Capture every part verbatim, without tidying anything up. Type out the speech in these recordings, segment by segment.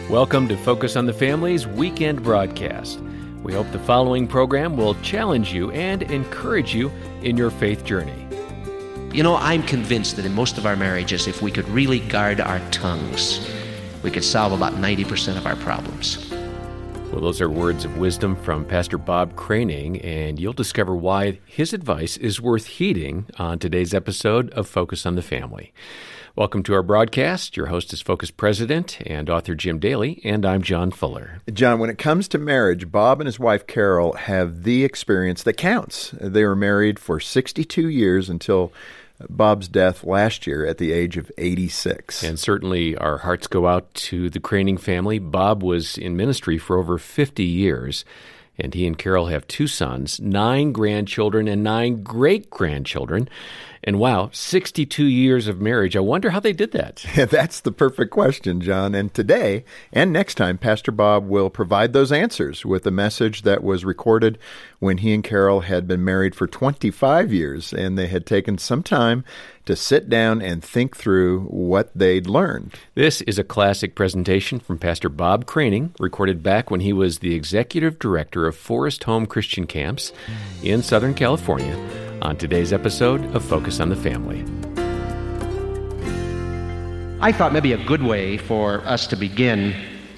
Welcome to Focus on the Family's weekend broadcast. We hope the following program will challenge you and encourage you in your faith journey. You know, I'm convinced that in most of our marriages, if we could really guard our tongues, we could solve about ninety percent of our problems. Well, those are words of wisdom from Pastor Bob Craning, and you'll discover why his advice is worth heeding on today's episode of Focus on the Family. Welcome to our broadcast. Your host is Focus President and author Jim Daly, and I'm John Fuller. John, when it comes to marriage, Bob and his wife Carol have the experience that counts. They were married for sixty-two years until Bob's death last year at the age of eighty-six. And certainly our hearts go out to the Craning family. Bob was in ministry for over fifty years, and he and Carol have two sons, nine grandchildren, and nine great-grandchildren. And wow, sixty-two years of marriage. I wonder how they did that. That's the perfect question, John. And today and next time, Pastor Bob will provide those answers with a message that was recorded when he and Carol had been married for twenty-five years, and they had taken some time to sit down and think through what they'd learned. This is a classic presentation from Pastor Bob Craning, recorded back when he was the executive director of Forest Home Christian Camps in Southern California, on today's episode of Focus on the Family. I thought maybe a good way for us to begin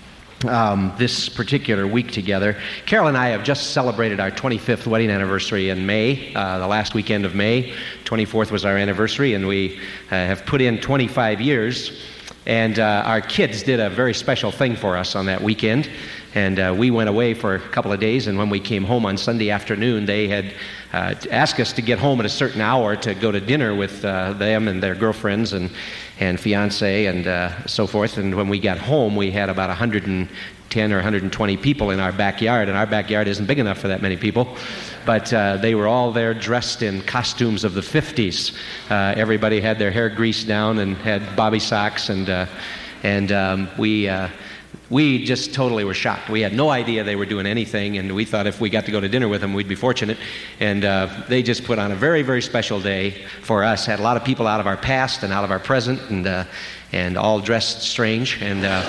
um, this particular week together. Carol and I have just celebrated our twenty-fifth wedding anniversary in May, uh, the last weekend of May. twenty-fourth was our anniversary, and we uh, have put in twenty-five years. And uh, our kids did a very special thing for us on that weekend. And uh, we went away for a couple of days, and when we came home on Sunday afternoon, they had uh, asked us to get home at a certain hour to go to dinner with uh, them and their girlfriends and, and fiance and uh, so forth. And when we got home, we had about one hundred ten or one hundred twenty people in our backyard, and our backyard isn't big enough for that many people. But uh, they were all there dressed in costumes of the fifties. Uh, everybody had their hair greased down and had bobby socks, and uh, and um, we... Uh, We just totally were shocked. We had no idea they were doing anything, and we thought if we got to go to dinner with them, we'd be fortunate. And uh, they just put on a very, very special day for us. Had a lot of people out of our past and out of our present, and uh, and all dressed strange. And uh,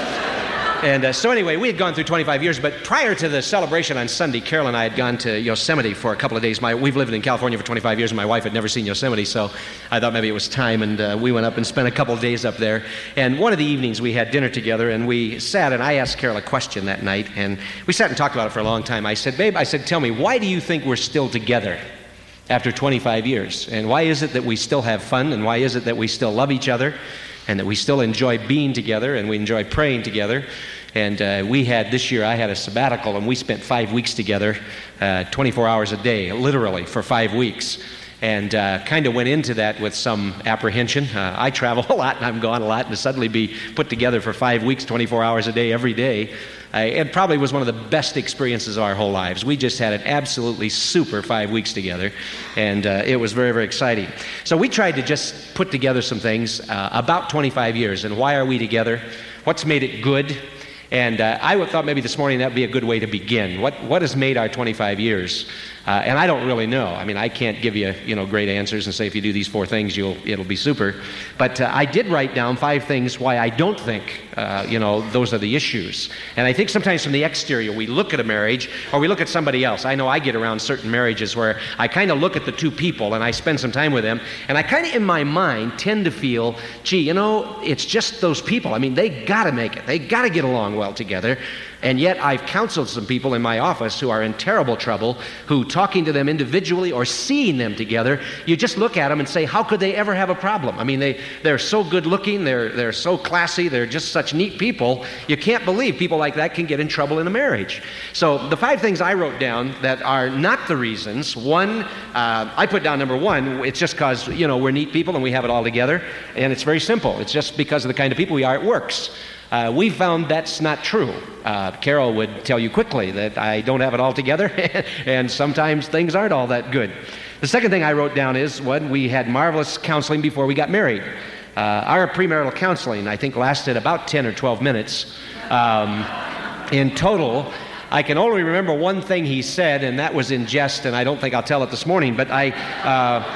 and uh, so anyway, we had gone through twenty-five years. But prior to the celebration on Sunday, Carol and I had gone to Yosemite for a couple of days. My, we've lived in California for twenty-five years, and my wife had never seen Yosemite, so I thought maybe it was time. And uh, we went up and spent a couple of days up there. And one of the evenings, we had dinner together, and we sat, and I asked Carol a question that night, and we sat and talked about it for a long time. I said, babe, I said, tell me, why do you think we're still together after twenty-five years? And why is it that we still have fun, and why is it that we still love each other, and that we still enjoy being together, and we enjoy praying together? And uh, we had, this year, I had a sabbatical, and we spent five weeks together, uh, twenty-four hours a day, literally, for five weeks. And uh, kind of went into that with some apprehension. Uh, I travel a lot, and I'm gone a lot, and to suddenly be put together for five weeks, twenty-four hours a day, every day, uh, it probably was one of the best experiences of our whole lives. We just had an absolutely super five weeks together, and uh, it was very, very exciting. So we tried to just put together some things uh, about twenty-five years, and why are we together? What's made it good? And uh, I thought maybe this morning that would be a good way to begin. What what has made our twenty-five years? Uh, and I don't really know. I mean, I can't give you, you know, great answers and say if you do these four things, you'll it'll be super. But uh, I did write down five things why I don't think, uh, you know, those are the issues. And I think sometimes from the exterior, we look at a marriage or we look at somebody else. I know I get around certain marriages where I kind of look at the two people and I spend some time with them, and I kind of in my mind tend to feel, gee, you know, it's just those people. I mean, they got to make it. They got to get along well together. And yet I've counseled some people in my office who are in terrible trouble, who talking to them individually or seeing them together, you just look at them and say, how could they ever have a problem? I mean, they, they're so good looking, they're, they're so classy, they're just such neat people. You can't believe people like that can get in trouble in a marriage. So the five things I wrote down that are not the reasons. One, uh, I put down number one, it's just because, you know, we're neat people and we have it all together. And it's very simple. It's just because of the kind of people we are, it works. Uh, we found that's not true. Uh, Carol would tell you quickly that I don't have it all together, and sometimes things aren't all that good. The second thing I wrote down is, one, we had marvelous counseling before we got married. Uh, our premarital counseling, I think, lasted about ten or twelve minutes. Um, in total, I can only remember one thing he said, and that was in jest, and I don't think I'll tell it this morning, but I... Uh,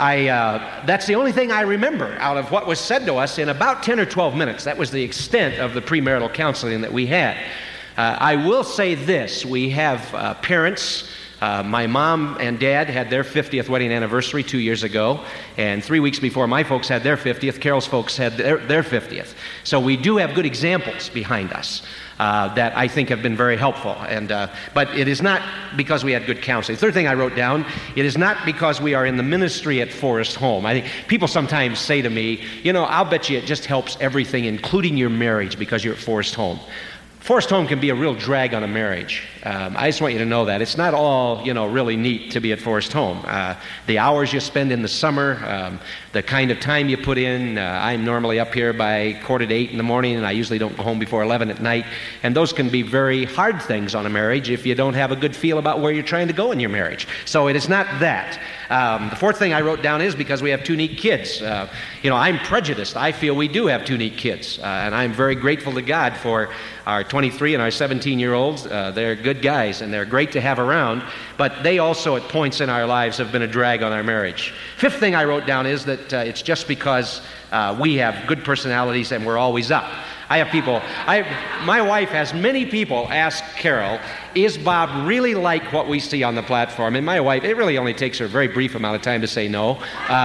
I, uh, that's the only thing I remember out of what was said to us in about ten or twelve minutes. That was the extent of the premarital counseling that we had. Uh, I will say this. We have uh, parents. Uh, my mom and dad had their fiftieth wedding anniversary two years ago, and three weeks before my folks had their fiftieth, Carol's folks had their, their fiftieth. So we do have good examples behind us uh, that I think have been very helpful. And uh, but it is not because we had good counseling. Third thing I wrote down, it is not because we are in the ministry at Forest Home. I think people sometimes say to me, you know, I'll bet you it just helps everything, including your marriage, because you're at Forest Home. Forest Home can be a real drag on a marriage. Um, I just want you to know that. It's not all, you know, really neat to be at Forest Home. Uh, the hours you spend in the summer, um, the kind of time you put in. Uh, I'm normally up here by quarter to eight in the morning, and I usually don't go home before eleven at night. And those can be very hard things on a marriage if you don't have a good feel about where you're trying to go in your marriage. So it is not that. Um, the fourth thing I wrote down is because we have two neat kids. Uh, you know, I'm prejudiced. I feel we do have two neat kids. Uh, and I'm very grateful to God for our twenty-three and our seventeen-year-olds. Uh, they're good guys, and they're great to have around. But they also, at points in our lives, have been a drag on our marriage. Fifth thing I wrote down is that uh, it's just because uh, we have good personalities and we're always up. I have people, I, my wife has many people ask Carol, is Bob really like what we see on the platform? And my wife, it really only takes her a very brief amount of time to say no.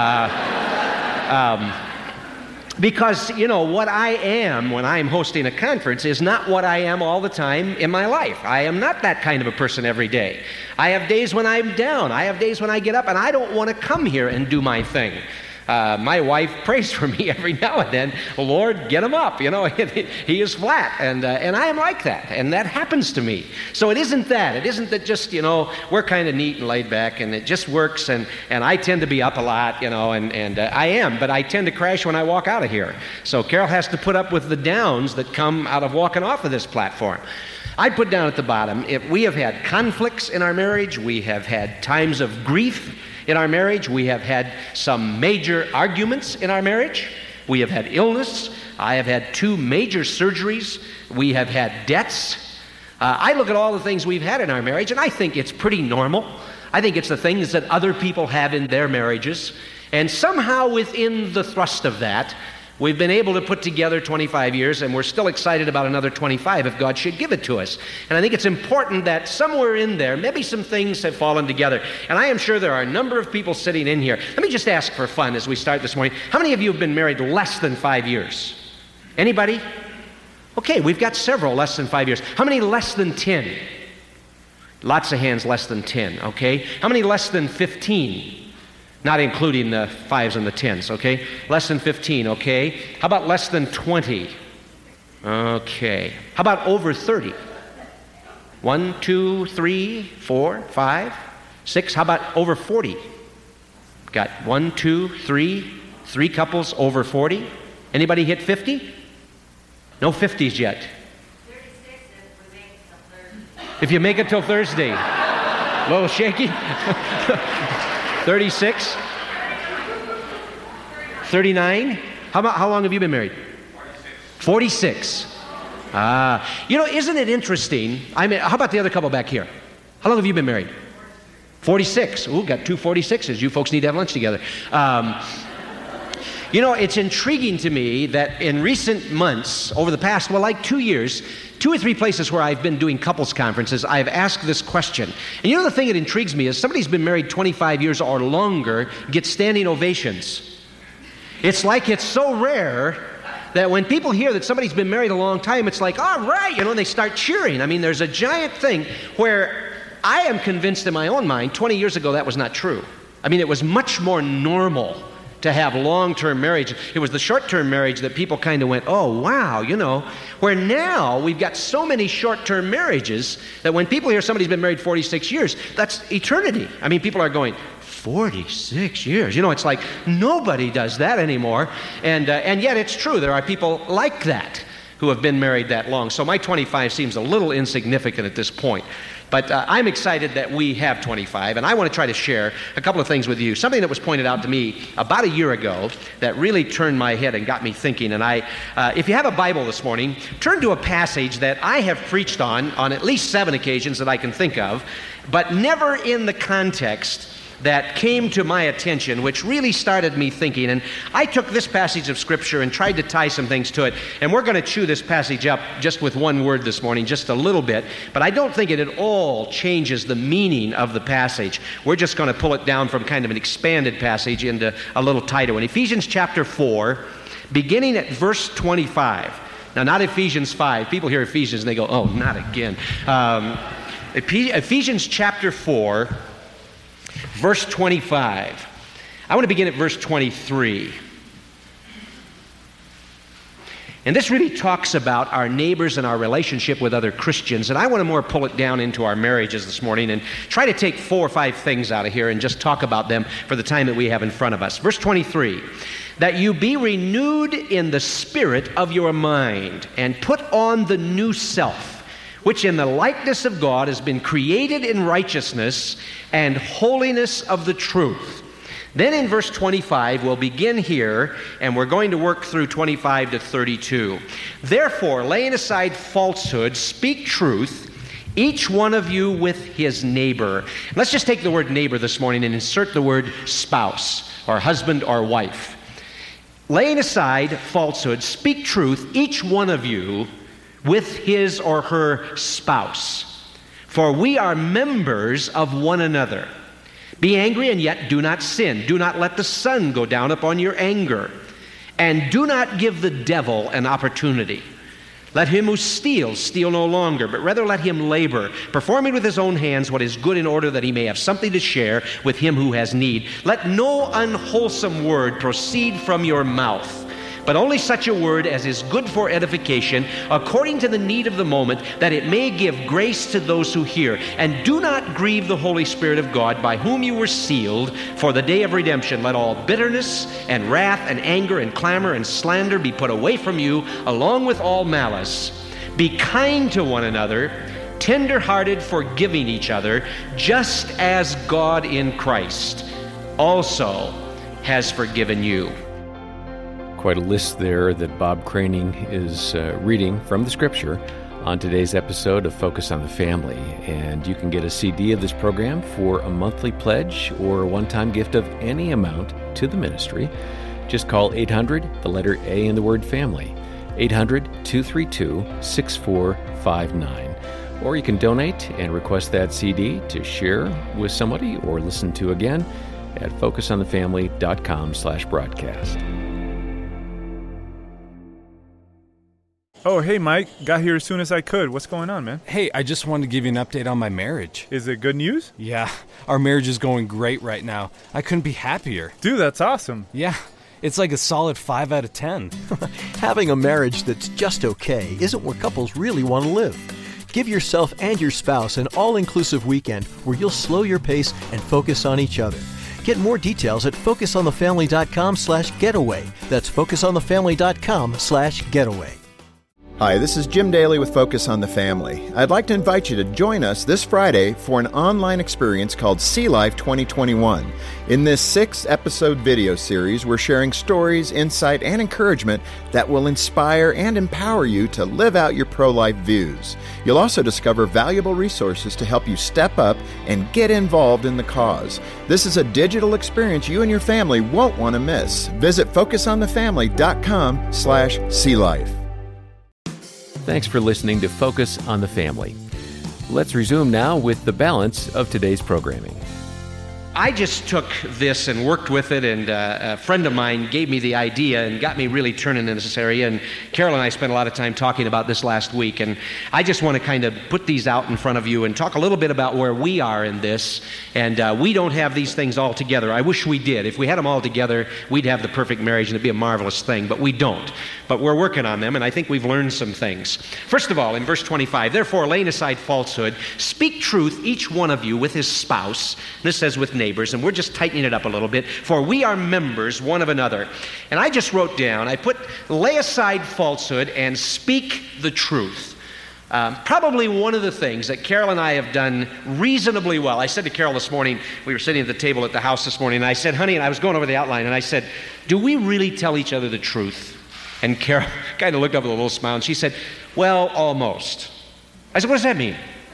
Uh, um, because, you know, what I am when I'm hosting a conference is not what I am all the time in my life. I am not that kind of a person every day. I have days when I'm down. I have days when I get up and I don't want to come here and do my thing. Uh, my wife prays for me every now and then. Lord, get him up. You know, he is flat, and uh, and I am like that, and that happens to me. So it isn't that. It isn't that just, you know, we're kind of neat and laid back, and it just works, and, and I tend to be up a lot, you know, and, and uh, I am, but I tend to crash when I walk out of here. So Carol has to put up with the downs that come out of walking off of this platform. I put down at the bottom, if we have had conflicts in our marriage, we have had times of grief in our marriage, we have had some major arguments in our marriage, we have had illness, I have had two major surgeries, we have had debts. Uh, I look at all the things we've had in our marriage, and I think it's pretty normal. I think it's the things that other people have in their marriages, and somehow within the thrust of that, we've been able to put together twenty-five years, and we're still excited about another twenty-five if God should give it to us. And I think it's important that somewhere in there, maybe some things have fallen together. And I am sure there are a number of people sitting in here. Let me just ask for fun as we start this morning. How many of you have been married less than five years? Anybody? Okay, we've got several less than five years. How many less than ten? Lots of hands less than ten, okay? How many less than fifteen? Not including the fives and the tens, okay? Less than fifteen, okay? How about less than twenty? Okay. How about over thirty? One, two, three, four, five, six. How about over forty? Got one, two, three, three couples over forty. Anybody hit fifty? No fifties yet. thirty-six if we make it till Thursday. If you make it till Thursday. A little shaky? thirty-six? thirty-nine? How about, how long have you been married? forty-six. Ah, you know, isn't it interesting? I mean, how about the other couple back here? How long have you been married? forty-six. Ooh, got two forty-sixes. You folks need to have lunch together. Um, you know, it's intriguing to me that in recent months, over the past, well, like two years, two or three places where I've been doing couples conferences, I've asked this question. And you know the thing that intrigues me is somebody who's been married twenty-five years or longer gets standing ovations. It's like it's so rare that when people hear that somebody's been married a long time, it's like, all right, you know, and they start cheering. I mean, there's a giant thing where I am convinced in my own mind, twenty years ago, that was not true. I mean, it was much more normal to have long-term marriage. It was the short-term marriage that people kind of went, oh, wow, you know, where now we've got so many short-term marriages that when people hear somebody's been married forty-six years, that's eternity. I mean, people are going, forty-six years. You know, it's like nobody does that anymore. And, uh, and yet it's true. There are people like that who have been married that long. So my twenty-five seems a little insignificant at this point. But uh, I'm excited that we have twenty-five, and I want to try to share a couple of things with you. Something that was pointed out to me about a year ago that really turned my head and got me thinking. And I, uh, if you have a Bible this morning, turn to a passage that I have preached on on at least seven occasions that I can think of, but never in the context that came to my attention, which really started me thinking. And I took this passage of Scripture and tried to tie some things to it. And we're going to chew this passage up just with one word this morning, just a little bit. But I don't think it at all changes the meaning of the passage. We're just going to pull it down from kind of an expanded passage into a little tighter one. Ephesians chapter four, beginning at verse twenty-five. Now, not Ephesians five. People hear Ephesians and they go, oh, not again. Um, Ephesians chapter four, verse twenty-five. I want to begin at verse twenty-three. And this really talks about our neighbors and our relationship with other Christians. And I want to more pull it down into our marriages this morning and try to take four or five things out of here and just talk about them for the time that we have in front of us. Verse twenty-three, that you be renewed in the spirit of your mind and put on the new self, which in the likeness of God has been created in righteousness and holiness of the truth. Then in verse twenty-five, we'll begin here, and we're going to work through twenty-five to thirty-two. Therefore, laying aside falsehood, speak truth, each one of you with his neighbor. Let's just take the word neighbor this morning and insert the word spouse, or husband or wife. Laying aside falsehood, speak truth, each one of you with his or her spouse. For we are members of one another. Be angry and yet do not sin. Do not let the sun go down upon your anger. And do not give the devil an opportunity. Let him who steals steal no longer, but rather let him labor, performing with his own hands what is good, in order that he may have something to share with him who has need. Let no unwholesome word proceed from your mouth, but only such a word as is good for edification, according to the need of the moment, that it may give grace to those who hear. And do not grieve the Holy Spirit of God, by whom you were sealed for the day of redemption. Let all bitterness and wrath and anger and clamor and slander be put away from you, along with all malice. Be kind to one another, tender-hearted, forgiving each other, just as God in Christ also has forgiven you. Quite a list there that Bob Craning is uh, reading from the Scripture on today's episode of Focus on the Family. And you can get a C D of this program for a monthly pledge or a one-time gift of any amount to the ministry. Just call eight hundred, the letter A in the word family, eight hundred, two three two, six four five nine. Or you can donate and request that C D to share with somebody or listen to again at focusonthefamily.com slash broadcast. Oh, hey, Mike. Got here as soon as I could. What's going on, man? Hey, I just wanted to give you an update on my marriage. Is it good news? Yeah, our marriage is going great right now. I couldn't be happier. Dude, that's awesome. Yeah, it's like a solid five out of ten. Having a marriage that's just okay isn't where couples really want to live. Give yourself and your spouse an all-inclusive weekend where you'll slow your pace and focus on each other. Get more details at focusonthefamily.com slash getaway. That's focusonthefamily.com slash getaway. Hi, this is Jim Daly with Focus on the Family. I'd like to invite you to join us this Friday for an online experience called Sea Life twenty twenty-one. In this six-episode video series, we're sharing stories, insight, and encouragement that will inspire and empower you to live out your pro-life views. You'll also discover valuable resources to help you step up and get involved in the cause. This is a digital experience you and your family won't want to miss. Visit focusonthefamily.com slash Sea Life. Thanks for listening to Focus on the Family. Let's resume now with the balance of today's programming. I just took this and worked with it, and uh, a friend of mine gave me the idea and got me really turning in this area, and Carol and I spent a lot of time talking about this last week, and I just want to kind of put these out in front of you and talk a little bit about where we are in this, and uh, we don't have these things all together. I wish we did. If we had them all together, we'd have the perfect marriage, and it'd be a marvelous thing, but we don't. But we're working on them, and I think we've learned some things. First of all, in verse twenty-five, therefore, laying aside falsehood, speak truth, each one of you with his spouse. This says with neighbors, and we're just tightening it up a little bit, for we are members one of another. And I just wrote down, I put, lay aside falsehood and speak the truth. Um, probably one of the things that Carol and I have done reasonably well. I said to Carol this morning, we were sitting at the table at the house this morning, and I said, honey, and I was going over the outline, and I said, do we really tell each other the truth? And Carol kind of looked up with a little smile, and she said, well, almost. I said, what does that mean?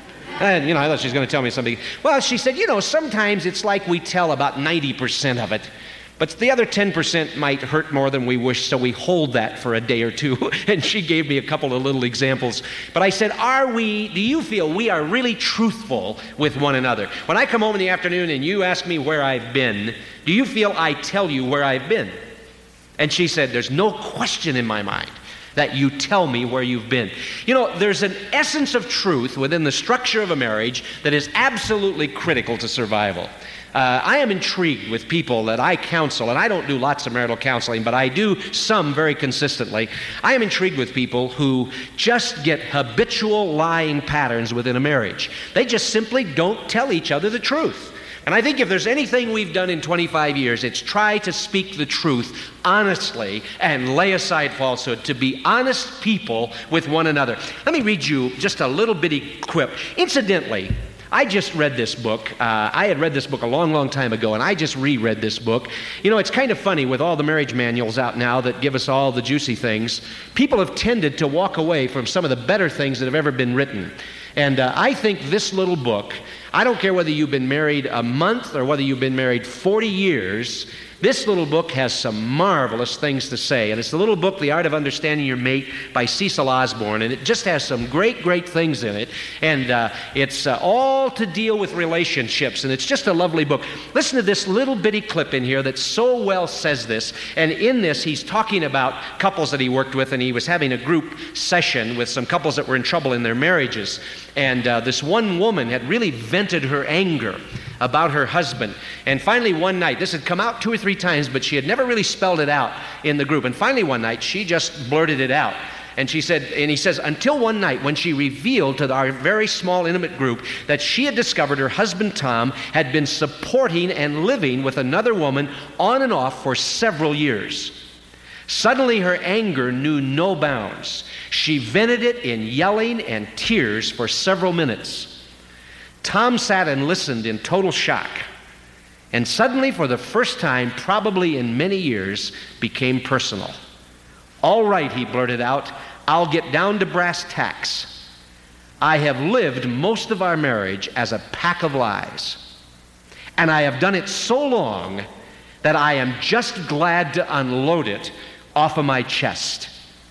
And, you know, I thought she was going to tell me something. Well, she said, you know, sometimes it's like we tell about ninety percent of it, but the other ten percent might hurt more than we wish, so we hold that for a day or two. And she gave me a couple of little examples. But I said, are we, do you feel we are really truthful with one another? When I come home in the afternoon and you ask me where I've been, do you feel I tell you where I've been? And she said, there's no question in my mind that you tell me where you've been. You know, there's an essence of truth within the structure of a marriage that is absolutely critical to survival. Uh, I am intrigued with people that I counsel, and I don't do lots of marital counseling, but I do some very consistently. I am intrigued with people who just get habitual lying patterns within a marriage. They just simply don't tell each other the truth. And I think if there's anything we've done in twenty-five years, it's try to speak the truth honestly and lay aside falsehood, to be honest people with one another. Let me read you just a little bitty quip. Incidentally, I just read this book. Uh, I had read this book a long, long time ago, and I just reread this book. You know, it's kind of funny with all the marriage manuals out now that give us all the juicy things. People have tended to walk away from some of the better things that have ever been written. And uh, I think this little book, I don't care whether you've been married a month or whether you've been married forty years, this little book has some marvelous things to say. And it's the little book, The Art of Understanding Your Mate by Cecil Osborne. And it just has some great, great things in it. And uh, it's uh, all to deal with relationships. And it's just a lovely book. Listen to this little bitty clip in here that so well says this. And in this, he's talking about couples that he worked with. And he was having a group session with some couples that were in trouble in their marriages. And uh, this one woman had really vented her anger about her husband. And finally one night, this had come out two or three times, but she had never really spelled it out in the group. And finally one night, she just blurted it out. And she said, and he says, until one night when she revealed to our very small, intimate group that she had discovered her husband, Tom, had been supporting and living with another woman on and off for several years. Suddenly her anger knew no bounds. She vented it in yelling and tears for several minutes. Tom sat and listened in total shock, and suddenly, for the first time, probably in many years, became personal. All right, he blurted out, I'll get down to brass tacks. I have lived most of our marriage as a pack of lies, and I have done it so long that I am just glad to unload it off of my chest.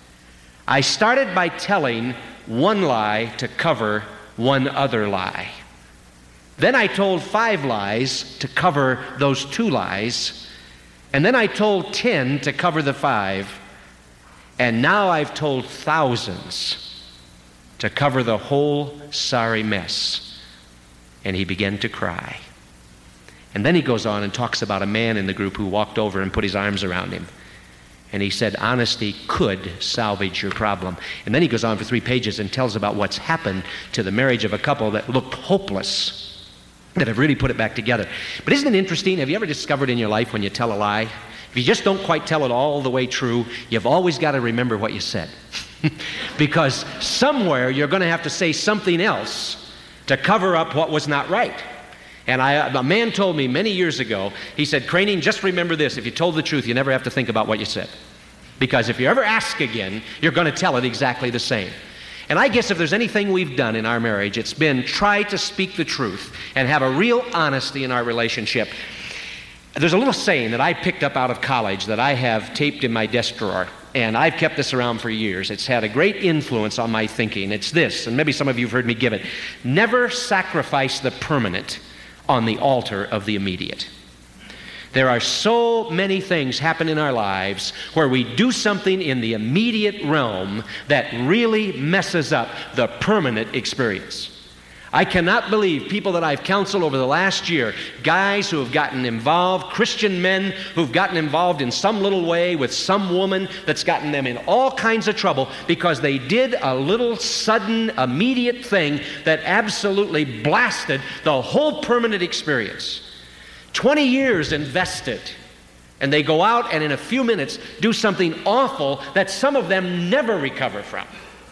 I started by telling one lie to cover one other lie. Then I told five lies to cover those two lies. And then I told ten to cover the five. And now I've told thousands to cover the whole sorry mess. And he began to cry. And then he goes on and talks about a man in the group who walked over and put his arms around him. And he said, honesty could salvage your problem. And then he goes on for three pages and tells about what's happened to the marriage of a couple that looked hopeless, that have really put it back together. But isn't it interesting? Have you ever discovered in your life when you tell a lie, if you just don't quite tell it all the way true, you've always got to remember what you said. Because somewhere you're going to have to say something else to cover up what was not right. And I, a man told me many years ago, he said, Craning, just remember this, if you told the truth, you never have to think about what you said. Because if you ever ask again, you're going to tell it exactly the same. And I guess if there's anything we've done in our marriage, it's been try to speak the truth and have a real honesty in our relationship. There's a little saying that I picked up out of college that I have taped in my desk drawer, and I've kept this around for years. It's had a great influence on my thinking. It's this, and maybe some of you have heard me give it. Never sacrifice the permanent on the altar of the immediate. There are so many things happen in our lives where we do something in the immediate realm that really messes up the permanent experience. I cannot believe people that I've counseled over the last year, guys who have gotten involved, Christian men who've gotten involved in some little way with some woman that's gotten them in all kinds of trouble because they did a little sudden, immediate thing that absolutely blasted the whole permanent experience. twenty years invested, and they go out and in a few minutes do something awful that some of them never recover from.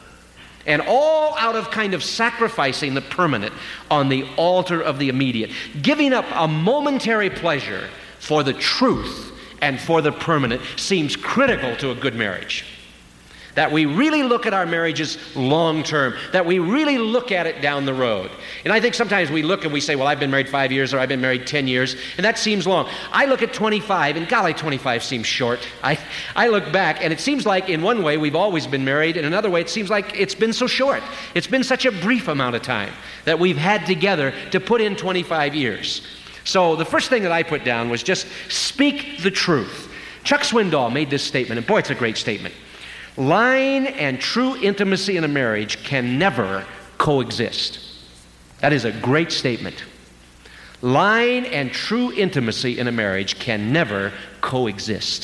And all out of kind of sacrificing the permanent on the altar of the immediate, giving up a momentary pleasure for the truth and for the permanent seems critical to a good marriage. That we really look at our marriages long term, that we really look at it down the road. And I think sometimes we look and we say, well, I've been married five years or I've been married ten years, and that seems long. I look at twenty-five, and golly, twenty-five seems short. I, I look back, and it seems like in one way we've always been married, in another way it seems like it's been so short. It's been such a brief amount of time that we've had together to put in twenty-five years. So the first thing that I put down was just speak the truth. Chuck Swindoll made this statement, and boy, it's a great statement. Lying and true intimacy in a marriage can never coexist. That is a great statement. Lying and true intimacy in a marriage can never coexist.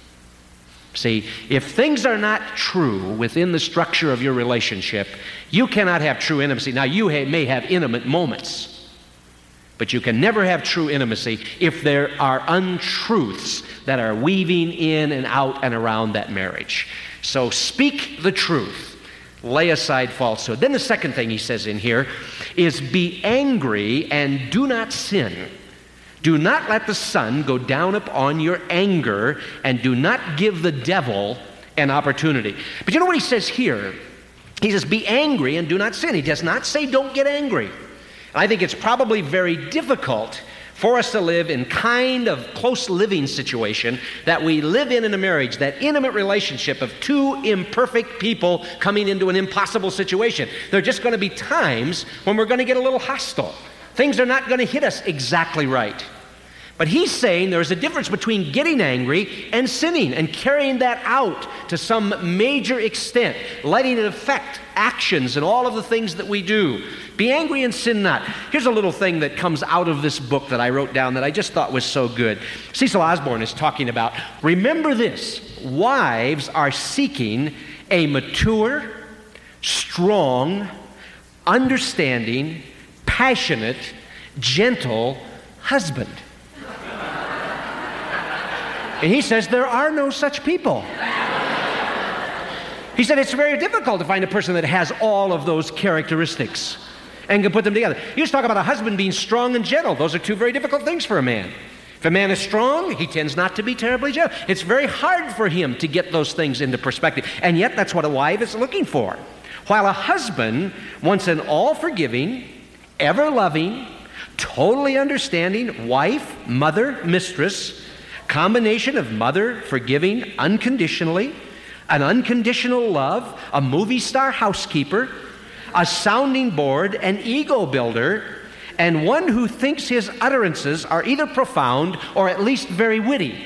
See, if things are not true within the structure of your relationship, you cannot have true intimacy. Now, you ha- may have intimate moments, but you can never have true intimacy if there are untruths that are weaving in and out and around that marriage. So speak the truth. Lay aside falsehood. Then the second thing he says in here is be angry and do not sin. Do not let the sun go down upon your anger, and do not give the devil an opportunity. But you know what he says here? He says be angry and do not sin. He does not say don't get angry. I think it's probably very difficult for us to live in kind of close living situation that we live in in a marriage, that intimate relationship of two imperfect people coming into an impossible situation. There are just going to be times when we're going to get a little hostile. Things are not going to hit us exactly right. But he's saying there's a difference between getting angry and sinning and carrying that out to some major extent, letting it affect actions and all of the things that we do. Be angry and sin not. Here's a little thing that comes out of this book that I wrote down that I just thought was so good. Cecil Osborne is talking about, remember this, wives are seeking a mature, strong, understanding, passionate, gentle husband. And he says there are no such people. He said it's very difficult to find a person that has all of those characteristics and can put them together. You just talk about a husband being strong and gentle. Those are two very difficult things for a man. If a man is strong, he tends not to be terribly gentle. It's very hard for him to get those things into perspective. And yet that's what a wife is looking for. While a husband wants an all-forgiving, ever-loving, totally understanding wife, mother, mistress, combination of mother forgiving unconditionally, an unconditional love, a movie star housekeeper, a sounding board, an ego builder, and one who thinks his utterances are either profound or at least very witty.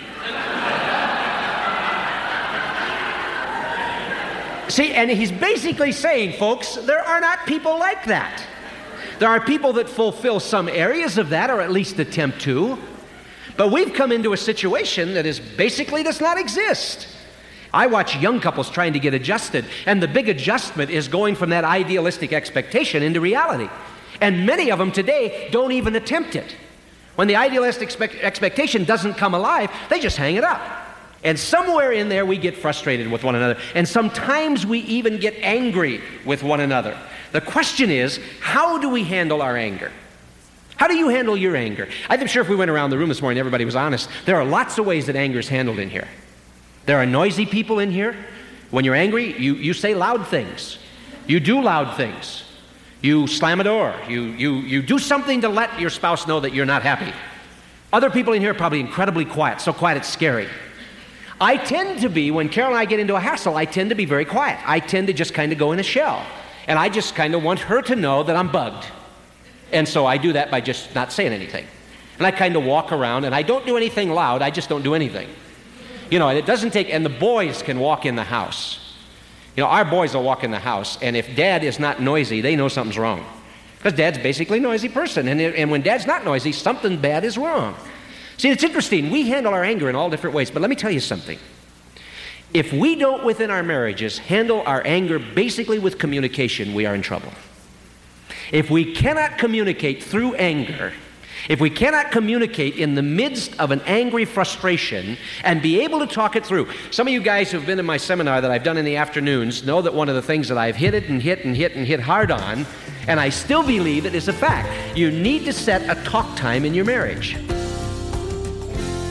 See, and he's basically saying, folks, there are not people like that. There are people that fulfill some areas of that, or at least attempt to. But we've come into a situation that is basically does not exist. I watch young couples trying to get adjusted, and the big adjustment is going from that idealistic expectation into reality. And many of them today don't even attempt it. When the idealistic expect- expectation doesn't come alive, they just hang it up. And somewhere in there we get frustrated with one another, and sometimes we even get angry with one another. The question is, how do we handle our anger? How do you handle your anger? I'm sure if we went around the room this morning, everybody was honest. There are lots of ways that anger is handled in here. There are noisy people in here. When you're angry, you, you say loud things. You do loud things. You slam a door. You, you, you do something to let your spouse know that you're not happy. Other people in here are probably incredibly quiet, so quiet it's scary. I tend to be, when Carol and I get into a hassle, I tend to be very quiet. I tend to just kind of go in a shell. And I just kind of want her to know that I'm bugged. And so I do that by just not saying anything. And I kind of walk around, and I don't do anything loud, I just don't do anything. You know, and it doesn't take, and the boys can walk in the house. You know, our boys will walk in the house, and if Dad is not noisy, they know something's wrong. Because Dad's basically a noisy person, and, it, and when Dad's not noisy, something bad is wrong. See, it's interesting, we handle our anger in all different ways, but let me tell you something. If we don't, within our marriages, handle our anger basically with communication, we are in trouble. If we cannot communicate through anger, if we cannot communicate in the midst of an angry frustration and be able to talk it through. Some of you guys who've been in my seminar that I've done in the afternoons know that one of the things that I've hit it and hit and hit and hit hard on, and I still believe it is a fact, you need to set a talk time in your marriage.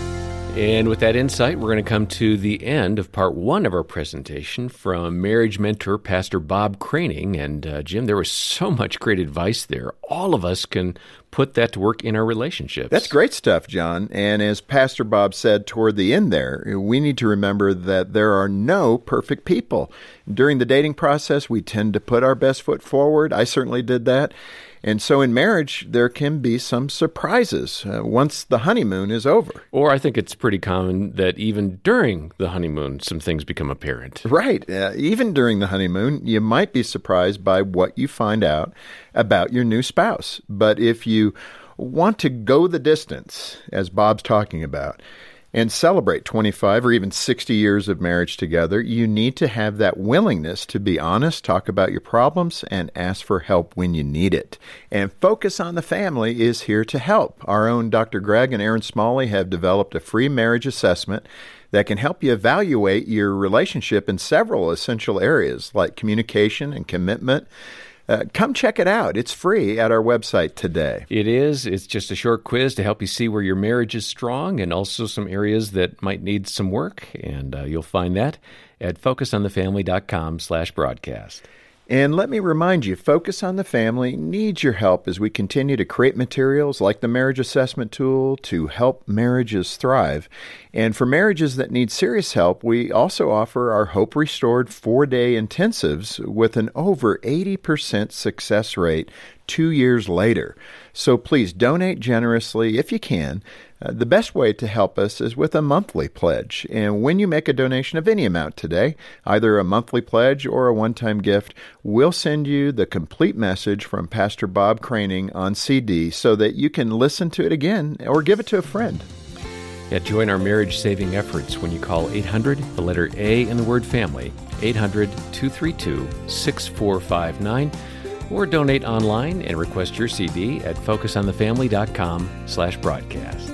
And with that insight, we're going to come to the end of part one of our presentation from marriage mentor, Pastor Bob Craning. And uh, Jim, there was so much great advice there. All of us can put that to work in our relationships. That's great stuff, John. And as Pastor Bob said toward the end there, we need to remember that there are no perfect people. During the dating process, we tend to put our best foot forward. I certainly did that. And so in marriage, there can be some surprises uh, once the honeymoon is over. Or I think it's pretty common that even during the honeymoon, some things become apparent. Right. Uh, even during the honeymoon, you might be surprised by what you find out about your new spouse. But if you want to go the distance, as Bob's talking about, and celebrate twenty-five or even sixty years of marriage together, you need to have that willingness to be honest, talk about your problems, and ask for help when you need it. And Focus on the Family is here to help. Our own Doctor Greg and Aaron Smalley have developed a free marriage assessment that can help you evaluate your relationship in several essential areas like communication and commitment. Uh, come check it out. It's free at our website today. It is. It's just a short quiz to help you see where your marriage is strong and also some areas that might need some work. And uh, you'll find that at focus on the family dot com slash broadcast. And let me remind you, Focus on the Family needs your help as we continue to create materials like the marriage assessment tool to help marriages thrive. And for marriages that need serious help, we also offer our Hope Restored four-day intensives with an over eighty percent success rate two years later. So please donate generously if you can. Uh, the best way to help us is with a monthly pledge. And when you make a donation of any amount today, either a monthly pledge or a one-time gift, we'll send you the complete message from Pastor Bob Craning on C D so that you can listen to it again or give it to a friend. Yeah, join our marriage-saving efforts when you call eight hundred, the letter A in the word family, eight hundred, two three two, six four five nine, or donate online and request your C D at focus on the family dot com slash broadcast.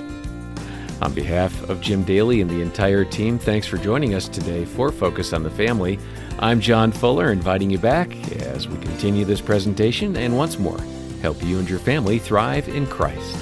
On behalf of Jim Daly and the entire team, thanks for joining us today for Focus on the Family. I'm John Fuller, inviting you back as we continue this presentation and once more, help you and your family thrive in Christ.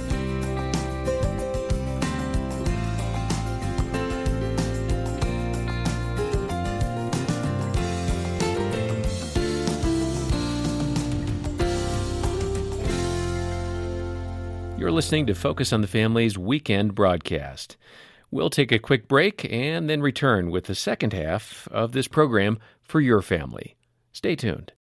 You're listening to Focus on the Family's weekend broadcast. We'll take a quick break and then return with the second half of this program for your family. Stay tuned.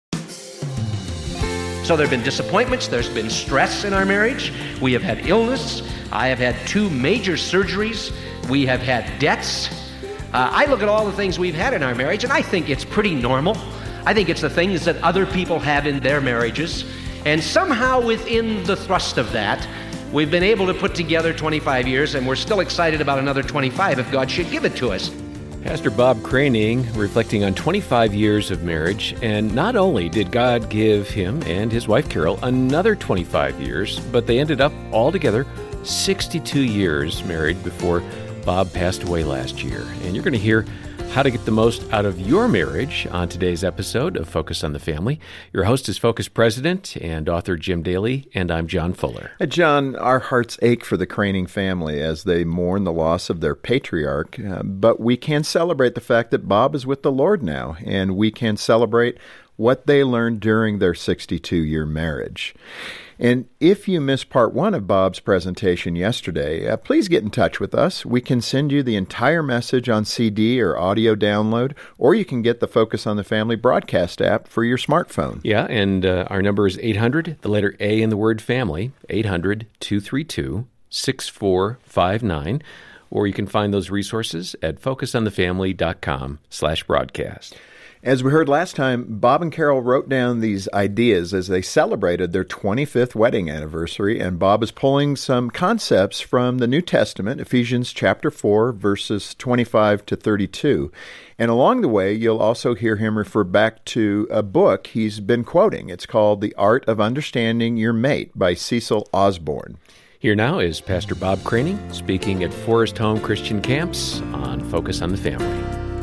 So there have been disappointments, there's been stress in our marriage, we have had illness, I have had two major surgeries, we have had debts. Uh, I look at all the things we've had in our marriage and I think it's pretty normal. I think it's the things that other people have in their marriages. And somehow within the thrust of that, we've been able to put together twenty-five years, and we're still excited about another twenty-five if God should give it to us. Pastor Bob Craning reflecting on twenty-five years of marriage, and not only did God give him and his wife Carol another twenty-five years, but they ended up altogether sixty-two years married before Bob passed away last year. And you're going to hear how to get the most out of your marriage on today's episode of Focus on the Family. Your host is Focus President and author Jim Daly, and I'm John Fuller. Hey, John, our hearts ache for the Craning family as they mourn the loss of their patriarch, uh, but we can celebrate the fact that Bob is with the Lord now, and we can celebrate what they learned during their sixty-two-year marriage. And if you missed part one of Bob's presentation yesterday, uh, please get in touch with us. We can send you the entire message on C D or audio download, or you can get the Focus on the Family broadcast app for your smartphone. Yeah, and uh, our number is eight hundred, the letter A in the word family, eight hundred, two three two, six four five nine, or you can find those resources at focus on the family dot com slash broadcast. As we heard last time, Bob and Carol wrote down these ideas as they celebrated their twenty-fifth wedding anniversary, and Bob is pulling some concepts from the New Testament, Ephesians chapter four, verses twenty-five to thirty-two. And along the way, you'll also hear him refer back to a book he's been quoting. It's called The Art of Understanding Your Mate by Cecil Osborne. Here now is Pastor Bob Craning speaking at Forest Home Christian Camps on Focus on the Family.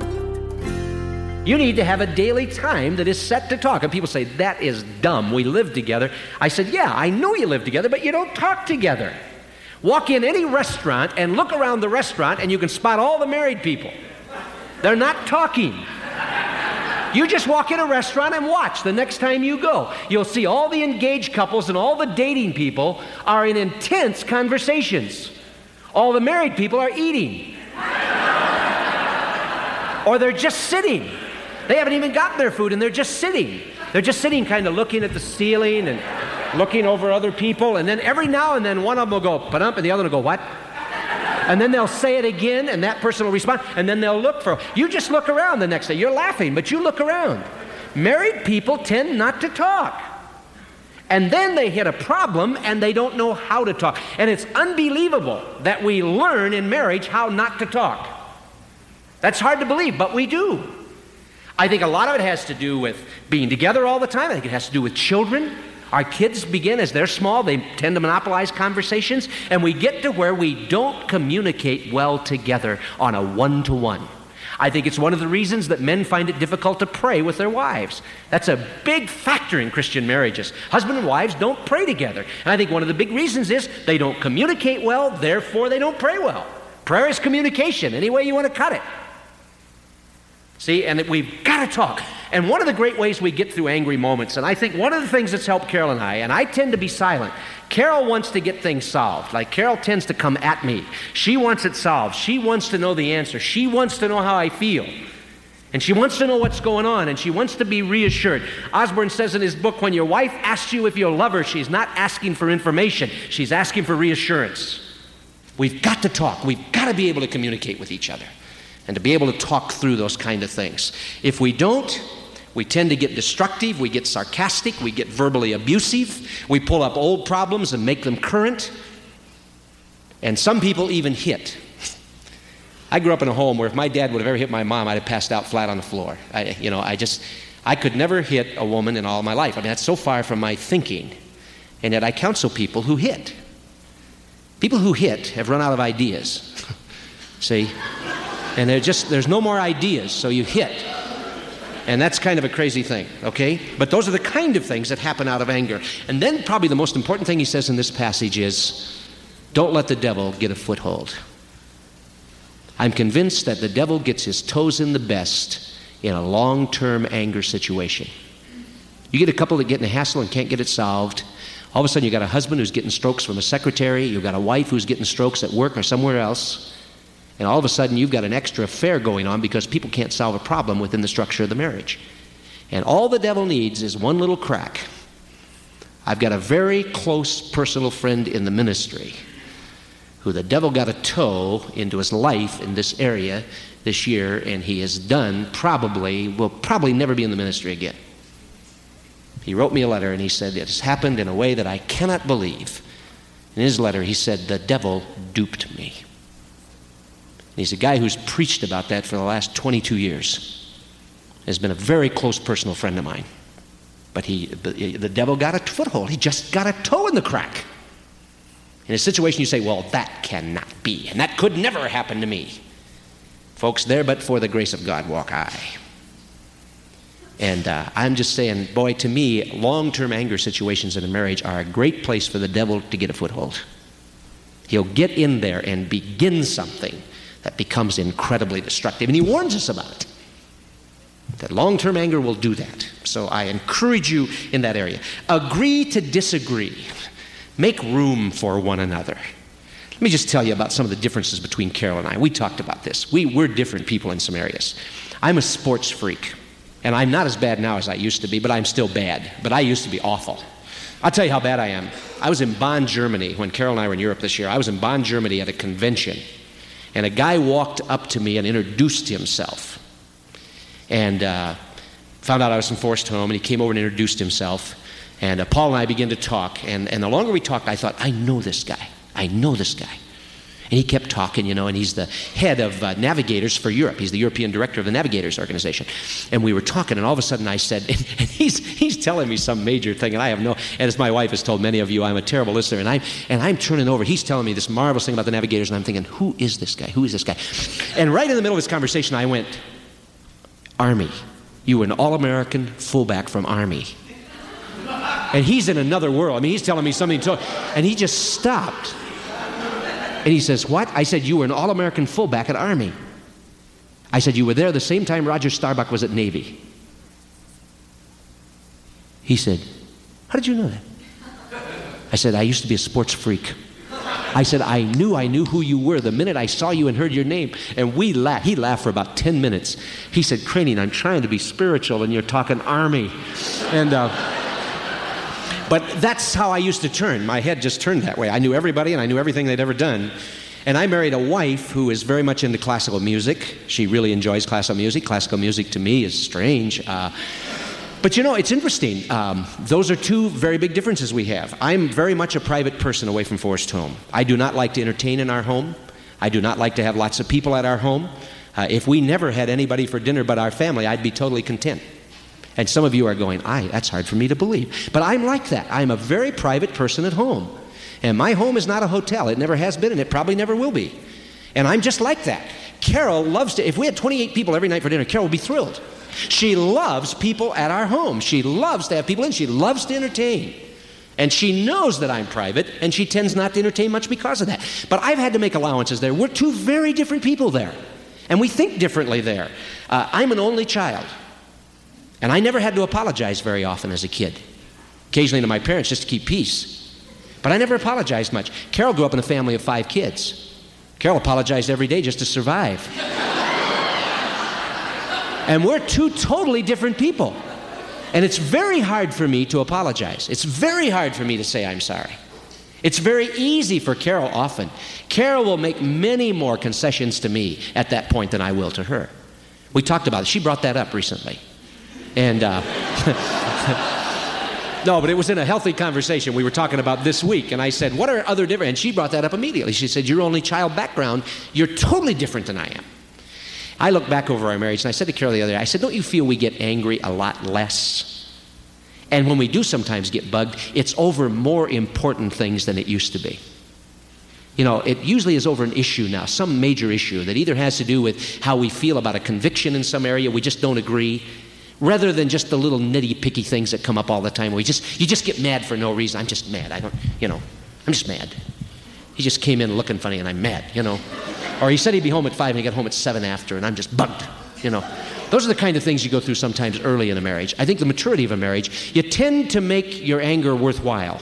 You need to have a daily time that is set to talk. And people say, that is dumb. We live together. I said, yeah, I know you live together, but you don't talk together. Walk in any restaurant and look around the restaurant and you can spot all the married people. They're not talking. You just walk in a restaurant and watch. The next time you go, you'll see all the engaged couples and all the dating people are in intense conversations. All the married people are eating. Or they're just sitting. They haven't even gotten their food and they're just sitting. They're just sitting kind of looking at the ceiling and looking over other people, and then every now and then one of them will go, pa-dump, and the other one will go, what? And then they'll say it again, and that person will respond, and then they'll look for, you just look around the next day. You're laughing, but you look around. Married people tend not to talk. And then they hit a problem, and they don't know how to talk. And it's unbelievable that we learn in marriage how not to talk. That's hard to believe, but we do. I think a lot of it has to do with being together all the time. I think it has to do with children. Our kids begin, as they're small, they tend to monopolize conversations, and we get to where we don't communicate well together on a one-to-one. I think it's one of the reasons that men find it difficult to pray with their wives. That's a big factor in Christian marriages. Husband and wives don't pray together. And I think one of the big reasons is they don't communicate well, therefore they don't pray well. Prayer is communication, any way you want to cut it. See, and we've got to talk. And one of the great ways we get through angry moments, and I think one of the things that's helped Carol and I, and I tend to be silent. Carol wants to get things solved. Like Carol tends to come at me. She wants it solved. She wants to know the answer. She wants to know how I feel. And she wants to know what's going on, and she wants to be reassured. Osborne says in his book, when your wife asks you if you love her, she's not asking for information. She's asking for reassurance. We've got to talk. We've got to be able to communicate with each other and to be able to talk through those kind of things. If we don't, we tend to get destructive, we get sarcastic, we get verbally abusive, we pull up old problems and make them current, and some people even hit. I grew up in a home where if my dad would have ever hit my mom, I'd have passed out flat on the floor. I, you know, I just, I could never hit a woman in all my life. I mean, that's so far from my thinking, and yet I counsel people who hit. People who hit have run out of ideas, see? And they're just, there's no more ideas, so you hit. And that's kind of a crazy thing, okay? But those are the kind of things that happen out of anger. And then probably the most important thing he says in this passage is, don't let the devil get a foothold. I'm convinced that the devil gets his toes in the best in a long-term anger situation. You get a couple that get in a hassle and can't get it solved. All of a sudden you got a husband who's getting strokes from a secretary. You've got a wife who's getting strokes at work or somewhere else. And all of a sudden, you've got an extra affair going on because people can't solve a problem within the structure of the marriage. And all the devil needs is one little crack. I've got a very close personal friend in the ministry who the devil got a toe into his life in this area this year, and he has done probably, will probably never be in the ministry again. He wrote me a letter, and he said, it has happened in a way that I cannot believe. In his letter, he said, the devil duped me. And he's a guy who's preached about that for the last twenty-two years. Has been a very close personal friend of mine. But he, the devil got a foothold. He just got a toe in the crack. In a situation you say, well, that cannot be, and that could never happen to me. Folks, there but for the grace of God walk I. And uh, I'm just saying, boy, to me, long-term anger situations in a marriage are a great place for the devil to get a foothold. He'll get in there and begin something that becomes incredibly destructive. And he warns us about it. That long-term anger will do that. So I encourage you in that area. Agree to disagree. Make room for one another. Let me just tell you about some of the differences between Carol and I. We talked about this. We, we're different people in some areas. I'm a sports freak. And I'm not as bad now as I used to be, but I'm still bad. But I used to be awful. I'll tell you how bad I am. I was in Bonn, Germany, when Carol and I were in Europe this year. I was in Bonn, Germany at a convention. And a guy walked up to me and introduced himself. And uh, found out I was from Forest Home, and he came over and introduced himself. And uh, Paul and I began to talk. And, and the longer we talked, I thought, I know this guy. I know this guy. And he kept talking, you know, and he's the head of uh, navigators for Europe. He's the European director of the Navigators Organization. And we were talking, and all of a sudden I said, and, and he's he's telling me some major thing, and I have no, and as my wife has told many of you, I'm a terrible listener, and I'm, and I'm turning over. He's telling me this marvelous thing about the Navigators, and I'm thinking, who is this guy? Who is this guy? And right in the middle of this conversation, I went, Army. You were an all-American fullback from Army. And he's in another world. I mean, he's telling me something, to, and he just stopped. And he says, what? I said, you were an All-American fullback at Army. I said, you were there the same time Roger Starbuck was at Navy. He said, how did you know that? I said, I used to be a sports freak. I said, I knew I knew who you were the minute I saw you and heard your name. And we laughed. He laughed for about ten minutes. He said, Cranian, I'm trying to be spiritual and you're talking Army. And, uh, but that's how I used to turn. My head just turned that way. I knew everybody and I knew everything they'd ever done. And I married a wife who is very much into classical music. She really enjoys classical music. Classical music to me is strange. Uh, But you know, it's interesting. Um, those are two very big differences we have. I'm very much a private person away from Forest Home. I do not like to entertain in our home. I do not like to have lots of people at our home. Uh, if we never had anybody for dinner but our family, I'd be totally content. And some of you are going, "Aye, that's hard for me to believe." But I'm like that. I'm a very private person at home. And my home is not a hotel. It never has been, and it probably never will be. And I'm just like that. Carol loves to, if we had twenty-eight people every night for dinner, Carol would be thrilled. She loves people at our home. She loves to have people in. She loves to entertain. And she knows that I'm private, and she tends not to entertain much because of that. But I've had to make allowances there. We're two very different people there. And we think differently there. Uh, I'm an only child. And I never had to apologize very often as a kid. Occasionally to my parents just to keep peace. But I never apologized much. Carol grew up in a family of five kids. Carol apologized every day just to survive. And we're two totally different people. And it's very hard for me to apologize. It's very hard for me to say I'm sorry. It's very easy for Carol often. Carol will make many more concessions to me at that point than I will to her. We talked about it. She brought that up recently. And, uh, no, but it was in a healthy conversation we were talking about this week. And I said, what are other different? And she brought that up immediately. She said, your only child background, you're totally different than I am. I look back over our marriage, and I said to Carol the other day, I said, don't you feel we get angry a lot less? And when we do sometimes get bugged, it's over more important things than it used to be. You know, it usually is over an issue now, some major issue that either has to do with how we feel about a conviction in some area, we just don't agree, rather than just the little nitty-picky things that come up all the time. We just, you just get mad for no reason. I'm just mad. I don't, you know, I'm just mad. He just came in looking funny, and I'm mad, you know. Or he said he'd be home at five and he got home at seven after, and I'm just bugged, you know. Those are the kind of things you go through sometimes early in a marriage. I think the maturity of a marriage, you tend to make your anger worthwhile.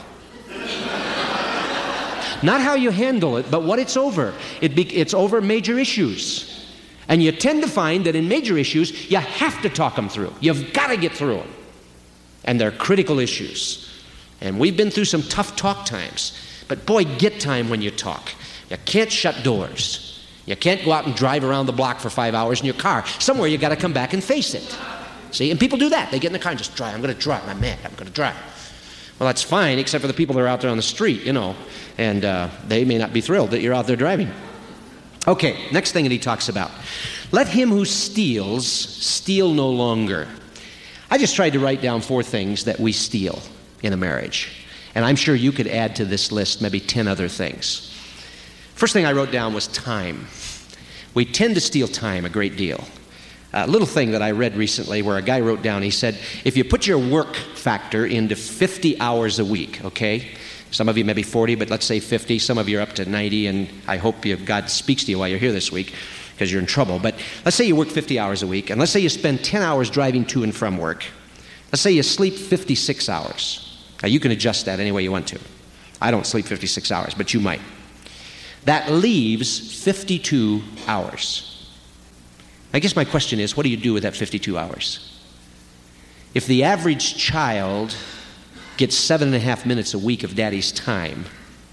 Not how you handle it, but what it's over. It be, it's over major issues. And you tend to find that in major issues, you have to talk them through. You've got to get through them. And they're critical issues. And we've been through some tough talk times. But boy, get time when you talk. You can't shut doors. You can't go out and drive around the block for five hours in your car. Somewhere you got to come back and face it. See, and people do that. They get in the car and just drive. I'm going to drive. I'm mad. I'm going to drive. Well, that's fine, except for the people that are out there on the street, you know, and uh, they may not be thrilled that you're out there driving. Okay, next thing that he talks about. Let him who steals steal no longer. I just tried to write down four things that we steal in a marriage. And I'm sure you could add to this list maybe ten other things. First thing I wrote down was time. We tend to steal time a great deal. A little thing that I read recently where a guy wrote down, he said, if you put your work factor into fifty hours a week, okay? Some of you maybe forty, but let's say fifty. Some of you are up to ninety, and I hope you, God speaks to you while you're here this week because you're in trouble. But let's say you work fifty hours a week, and let's say you spend ten hours driving to and from work. Let's say you sleep fifty-six hours. Now, you can adjust that any way you want to. I don't sleep fifty-six hours, but you might. That leaves fifty-two hours. I guess my question is, what do you do with that fifty-two hours? If the average child gets seven and a half minutes a week of daddy's time,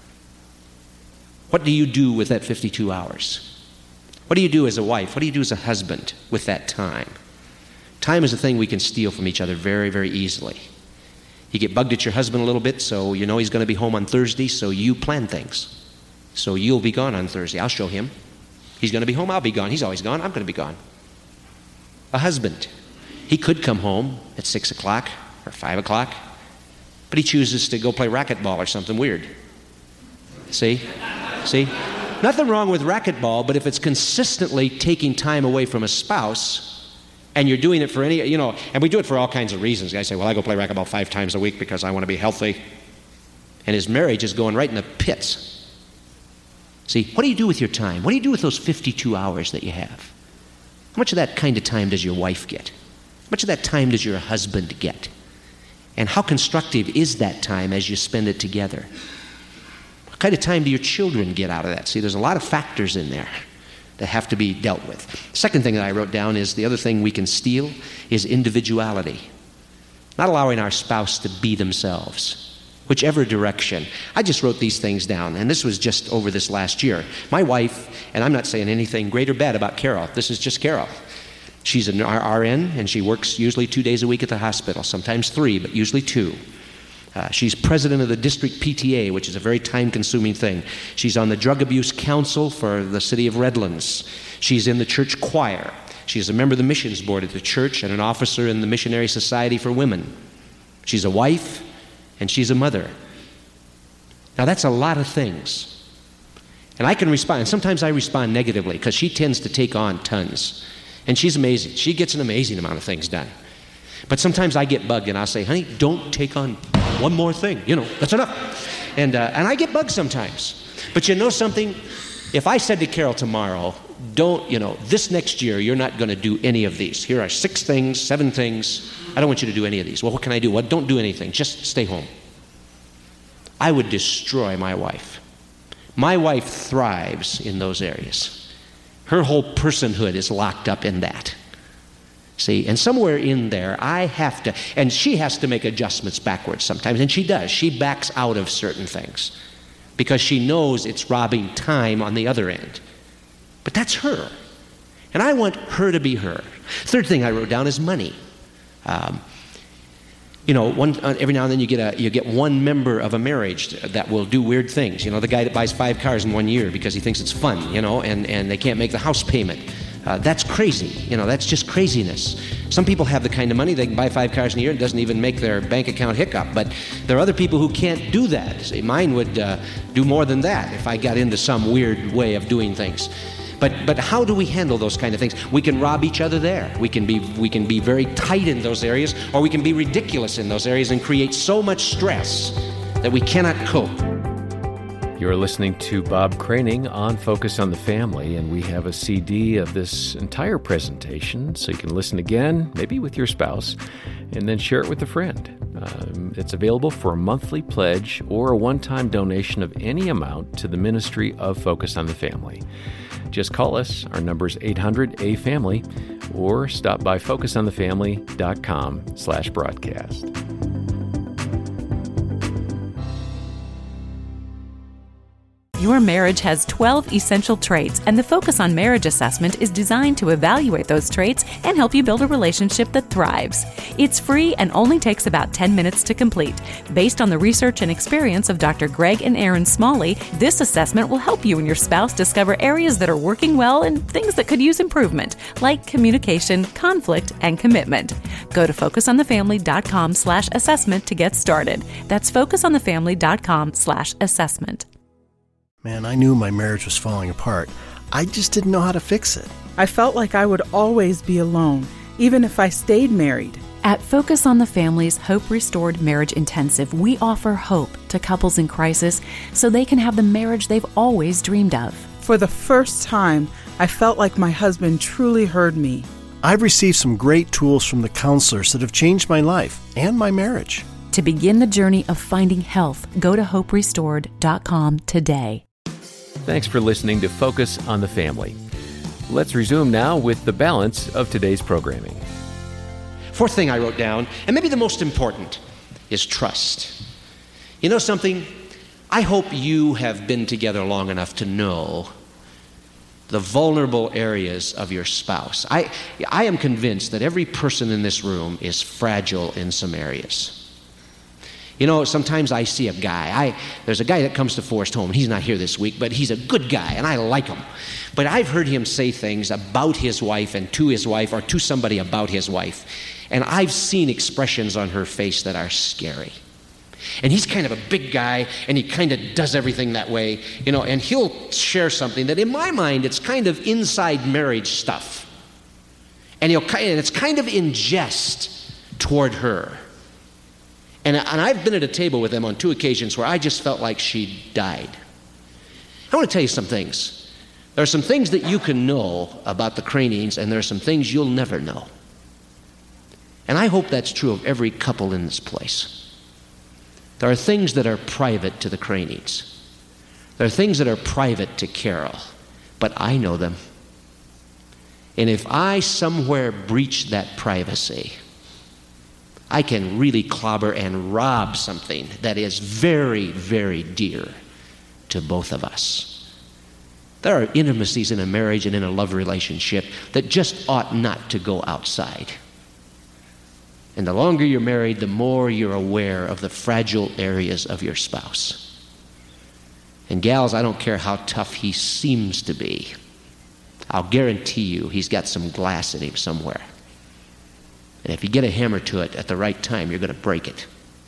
what do you do with that fifty-two hours? What do you do as a wife? What do you do as a husband with that time? Time is a thing we can steal from each other very, very easily. You get bugged at your husband a little bit, so you know he's going to be home on Thursday, so you plan things. So you'll be gone on Thursday. I'll show him. He's going to be home. I'll be gone. He's always gone. I'm going to be gone. A husband. He could come home at six o'clock or five o'clock, but he chooses to go play racquetball or something weird. See? See? Nothing wrong with racquetball, but if it's consistently taking time away from a spouse, and you're doing it for any, you know, and we do it for all kinds of reasons. Guys say, well, I go play racquetball five times a week because I want to be healthy. And his marriage is going right in the pits. See, what do you do with your time? What do you do with those fifty-two hours that you have? How much of that kind of time does your wife get? How much of that time does your husband get? And how constructive is that time as you spend it together? What kind of time do your children get out of that? See, there's a lot of factors in there that have to be dealt with. Second thing that I wrote down is the other thing we can steal is individuality. Not allowing our spouse to be themselves, whichever direction. I just wrote these things down, and this was just over this last year. My wife, and I'm not saying anything great or bad about Carol. This is just Carol. She's an R N, and she works usually two days a week at the hospital, sometimes three, but usually two. Uh, she's president of the district P T A, which is a very time-consuming thing. She's on the Drug Abuse Council for the city of Redlands. She's in the church choir. She's a member of the missions board at the church and an officer in the Missionary Society for Women. She's a wife, and she's a mother. Now, that's a lot of things. And I can respond. And sometimes I respond negatively because she tends to take on tons. And she's amazing. She gets an amazing amount of things done. But sometimes I get bugged, and I'll say, honey, don't take on one more thing. You know, that's enough. And, uh, and I get bugged sometimes. But you know something? If I said to Carol tomorrow, don't, you know, this next year, you're not going to do any of these. Here are six things, seven things. I don't want you to do any of these. Well, what can I do? Well, don't do anything. Just stay home. I would destroy my wife. My wife thrives in those areas. Her whole personhood is locked up in that. See, and somewhere in there, I have to, and she has to make adjustments backwards sometimes, and she does. She backs out of certain things because she knows it's robbing time on the other end. But that's her. And I want her to be her. Third thing I wrote down is money. Um, You know, one, uh, every now and then you get a you get one member of a marriage that will do weird things. You know, the guy that buys five cars in one year because he thinks it's fun, you know, and, and they can't make the house payment. Uh, that's crazy. You know, that's just craziness. Some people have the kind of money they can buy five cars in a year and it doesn't even make their bank account hiccup. But there are other people who can't do that. See, mine would uh, do more than that if I got into some weird way of doing things. But but how do we handle those kind of things? We can rob each other there. We can be we can be very tight in those areas, or we can be ridiculous in those areas and create so much stress that we cannot cope. You're listening to Bob Craning on Focus on the Family, and we have a C D of this entire presentation, so you can listen again, maybe with your spouse, and then share it with a friend. Um, it's available for a monthly pledge or a one-time donation of any amount to the ministry of Focus on the Family. Just call us. Our number is eight hundred A family, or stop by focus on the family dot com slash broadcast. Your marriage has twelve essential traits, and the Focus on Marriage assessment is designed to evaluate those traits and help you build a relationship that thrives. It's free and only takes about ten minutes to complete. Based on the research and experience of Doctor Greg and Erin Smalley, this assessment will help you and your spouse discover areas that are working well and things that could use improvement, like communication, conflict, and commitment. Go to focus on the family dot com slash assessment to get started. That's focus on the family dot com slash assessment. Man, I knew my marriage was falling apart. I just didn't know how to fix it. I felt like I would always be alone, even if I stayed married. At Focus on the Family's Hope Restored Marriage Intensive, we offer hope to couples in crisis so they can have the marriage they've always dreamed of. For the first time, I felt like my husband truly heard me. I've received some great tools from the counselors that have changed my life and my marriage. To begin the journey of finding health, go to hope restored dot com today. Thanks for listening to Focus on the Family. Let's resume now with the balance of today's programming. Fourth thing I wrote down, and maybe the most important, is trust. You know something? I hope you have been together long enough to know the vulnerable areas of your spouse. I, I am convinced that every person in this room is fragile in some areas. You know, sometimes I see a guy. I there's a guy that comes to Forest Home, and he's not here this week, but he's a good guy, and I like him. But I've heard him say things about his wife and to his wife or to somebody about his wife, and I've seen expressions on her face that are scary. And he's kind of a big guy, and he kind of does everything that way, you know, and he'll share something that in my mind, it's kind of inside marriage stuff. And, he'll, and it's kind of in jest toward her. And, and I've been at a table with him on two occasions where I just felt like she died. I want to tell you some things. There are some things that you can know about the Cranings, and there are some things you'll never know. And I hope that's true of every couple in this place. There are things that are private to the Cranings. There are things that are private to Carol, but I know them. And if I somewhere breach that privacy, I can really clobber and rob something that is very, very dear to both of us. There are intimacies in a marriage and in a love relationship that just ought not to go outside. And the longer you're married, the more you're aware of the fragile areas of your spouse. And gals, I don't care how tough he seems to be. I'll guarantee you he's got some glass in him somewhere. And if you get a hammer to it at the right time, you're going to break it.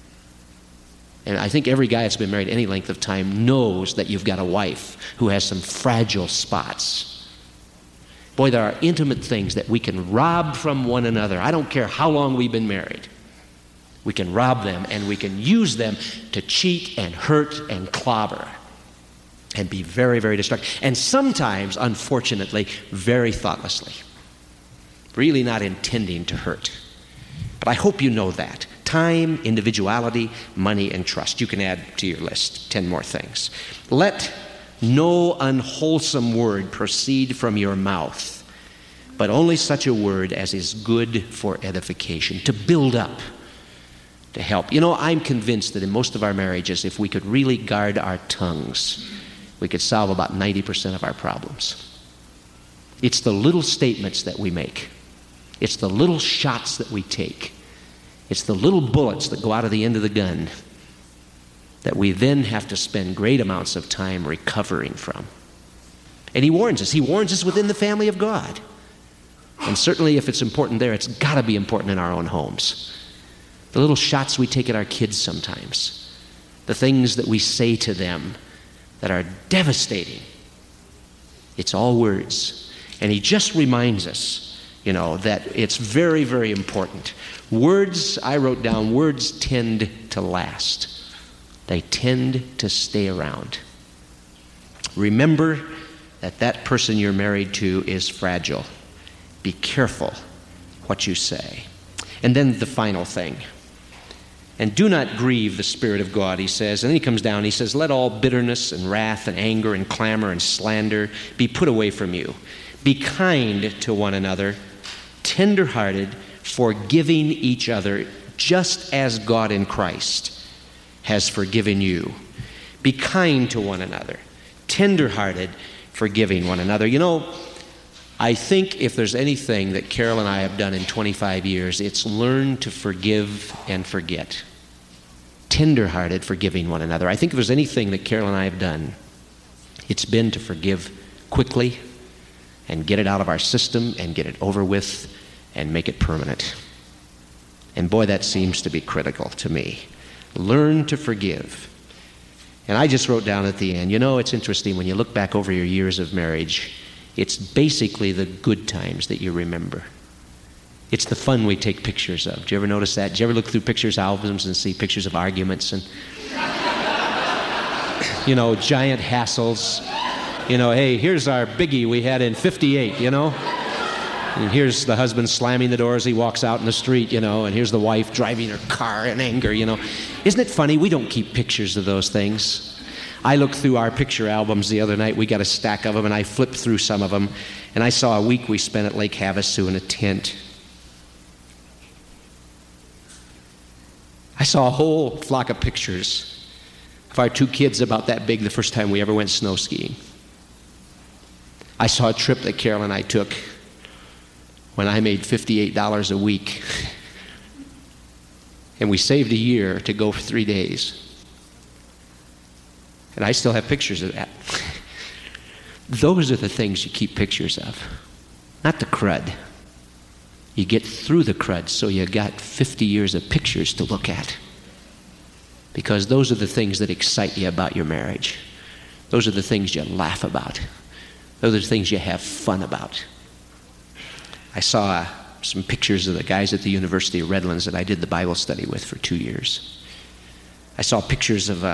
And I think every guy that's been married any length of time knows that you've got a wife who has some fragile spots. Boy, there are intimate things that we can rob from one another. I don't care how long we've been married. We can rob them, and we can use them to cheat and hurt and clobber and be very, very destructive. And sometimes, unfortunately, very thoughtlessly. Really not intending to hurt. But I hope you know that. Time, individuality, money, and trust. You can add to your list ten more things. Let no unwholesome word proceed from your mouth, but only such a word as is good for edification, to build up, to help. You know, I'm convinced that in most of our marriages, if we could really guard our tongues, we could solve about ninety percent of our problems. It's the little statements that we make. It's the little shots that we take. It's the little bullets that go out of the end of the gun that we then have to spend great amounts of time recovering from. And he warns us. He warns us within the family of God. And certainly if it's important there, it's got to be important in our own homes. The little shots we take at our kids sometimes. The things that we say to them that are devastating. It's all words. And he just reminds us, you know, that it's very, very important. Words, I wrote down, words tend to last. They tend to stay around. Remember that that person you're married to is fragile. Be careful what you say. And then the final thing. And do not grieve the Spirit of God, he says. And then he comes down, he says, let all bitterness and wrath and anger and clamor and slander be put away from you. Be kind to one another, tender-hearted, forgiving each other, just as God in Christ has forgiven you. Be kind to one another, tender-hearted, forgiving one another. You know, I think if there's anything that Carol and I have done in twenty-five years, it's learn to forgive and forget. Tender-hearted, forgiving one another. I think if there's anything that Carol and I have done, it's been to forgive quickly and get it out of our system and get it over with and make it permanent. And boy, that seems to be critical to me. Learn to forgive. And I just wrote down at the end, you know, it's interesting when you look back over your years of marriage, it's basically the good times that you remember. It's the fun we take pictures of. Do you ever notice that? Do you ever look through pictures albums and see pictures of arguments and, you know, giant hassles? You know, hey, here's our biggie we had in fifty-eight, you know? And here's the husband slamming the door as he walks out in the street, you know, and here's the wife driving her car in anger, you know. Isn't it funny? We don't keep pictures of those things. I looked through our picture albums the other night. We got a stack of them, and I flipped through some of them, and I saw a week we spent at Lake Havasu in a tent. I saw a whole flock of pictures of our two kids about that big the first time we ever went snow skiing. I saw a trip that Carol and I took when I made fifty-eight dollars a week. And we saved a year to go for three days. And I still have pictures of that. Those are the things you keep pictures of, not the crud. You get through the crud so you got fifty years of pictures to look at. Because those are the things that excite you about your marriage. Those are the things you laugh about. Those are the things you have fun about. I saw uh, some pictures of the guys at the University of Redlands that I did the Bible study with for two years. I saw pictures of a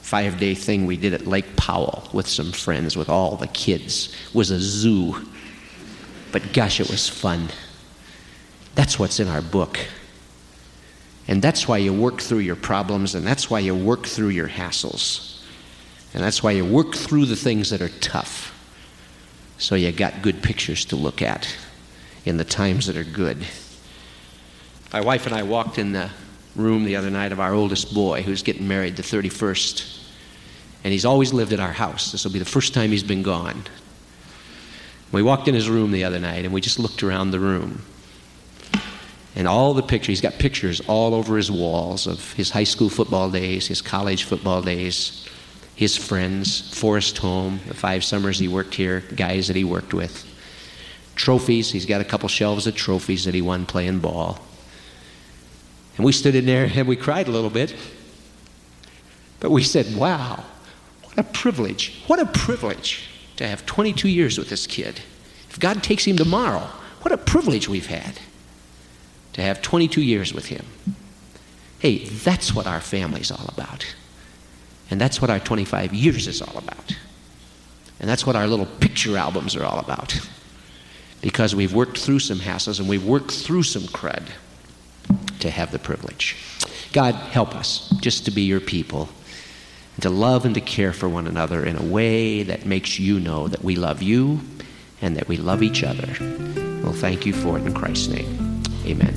five-day thing we did at Lake Powell with some friends, with all the kids. It was a zoo. But gosh, it was fun. That's what's in our book. And that's why you work through your problems, and that's why you work through your hassles. And that's why you work through the things that are tough. So you got good pictures to look at in the times that are good. My wife and I walked in the room the other night of our oldest boy, who's getting married the thirty-first. And he's always lived at our house. This will be the first time he's been gone. We walked in his room the other night, and we just looked around the room. And all the pictures, he's got pictures all over his walls of his high school football days, his college football days, his friends, Forest Home, the five summers he worked here, guys that he worked with. Trophies, he's got a couple shelves of trophies that he won playing ball. And we stood in there and we cried a little bit. But we said, wow, what a privilege, what a privilege to have twenty-two years with this kid. If God takes him tomorrow, what a privilege we've had to have twenty-two years with him. Hey, that's what our family's all about. And that's what our twenty-five years is all about. And that's what our little picture albums are all about. Because we've worked through some hassles and we've worked through some crud to have the privilege. God, help us just to be your people and to love and to care for one another in a way that makes you know that we love you and that we love each other. We'll thank you for it in Christ's name. Amen.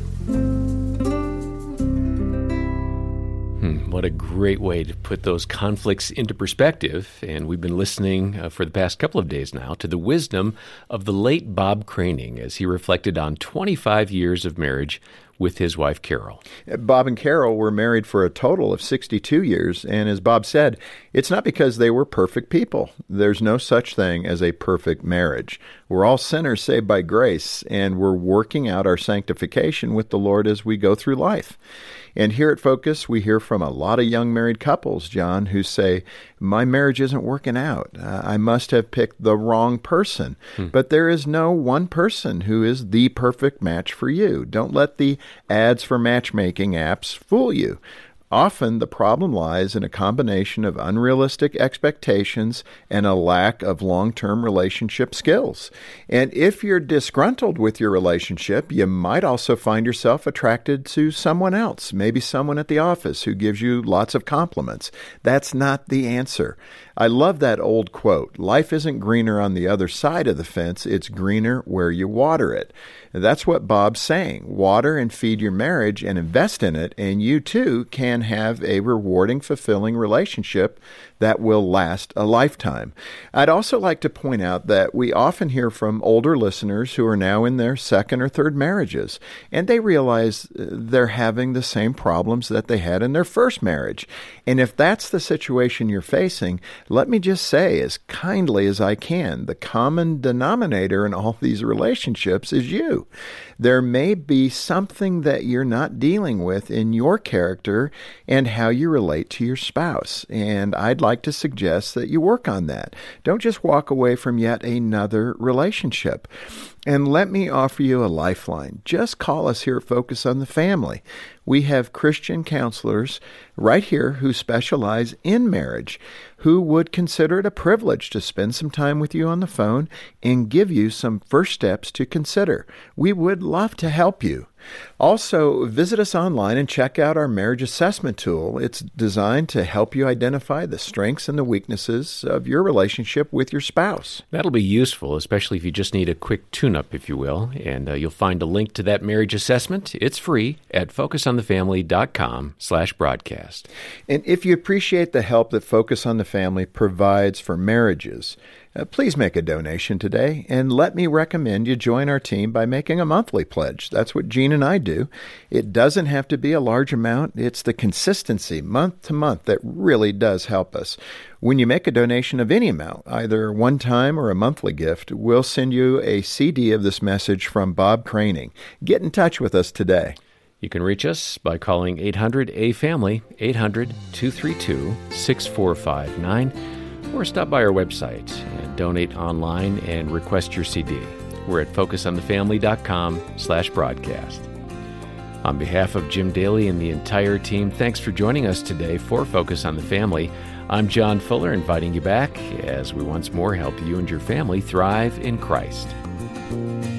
Hmm, what a great way to put those conflicts into perspective. And we've been listening uh, for the past couple of days now to the wisdom of the late Bob Craning as he reflected on twenty-five years of marriage with his wife, Carol. Bob and Carol were married for a total of sixty-two years, and as Bob said, it's not because they were perfect people. There's no such thing as a perfect marriage. We're all sinners saved by grace, and we're working out our sanctification with the Lord as we go through life. And here at Focus, we hear from a lot of young married couples, John, who say, my marriage isn't working out. Uh, I must have picked the wrong person. Hmm. But there is no one person who is the perfect match for you. Don't let the ads for matchmaking apps fool you. Often the problem lies in a combination of unrealistic expectations and a lack of long-term relationship skills. And if you're disgruntled with your relationship, you might also find yourself attracted to someone else, maybe someone at the office who gives you lots of compliments. That's not the answer. I love that old quote, life isn't greener on the other side of the fence, it's greener where you water it. That's what Bob's saying. Water and feed your marriage and invest in it, and you too can have a rewarding, fulfilling relationship that will last a lifetime. I'd also like to point out that we often hear from older listeners who are now in their second or third marriages, and they realize they're having the same problems that they had in their first marriage. And if that's the situation you're facing, let me just say, as kindly as I can, the common denominator in all these relationships is you. There may be something that you're not dealing with in your character and how you relate to your spouse. And I'd like to suggest that you work on that. Don't just walk away from yet another relationship. And let me offer you a lifeline. Just call us here at Focus on the Family. We have Christian counselors right here who specialize in marriage, who would consider it a privilege to spend some time with you on the phone and give you some first steps to consider. We would love to help you. Also, visit us online and check out our marriage assessment tool. It's designed to help you identify the strengths and the weaknesses of your relationship with your spouse. That'll be useful, especially if you just need a quick tune-up, if you will. And uh, you'll find a link to that marriage assessment. It's free at focusonthefamily.com slash broadcast. And if you appreciate the help that Focus on the Family provides for marriages, Uh, please make a donation today, and let me recommend you join our team by making a monthly pledge. That's what Gene and I do. It doesn't have to be a large amount. It's the consistency month to month that really does help us. When you make a donation of any amount, either one time or a monthly gift, we'll send you a C D of this message from Bob Craning. Get in touch with us today. You can reach us by calling eight hundred A family, eight hundred, two three two, six four five nine, or stop by our website and donate online and request your C D. We're at focusonthefamily.com slash broadcast. On behalf of Jim Daly and the entire team, thanks for joining us today for Focus on the Family. I'm John Fuller, inviting you back as we once more help you and your family thrive in Christ.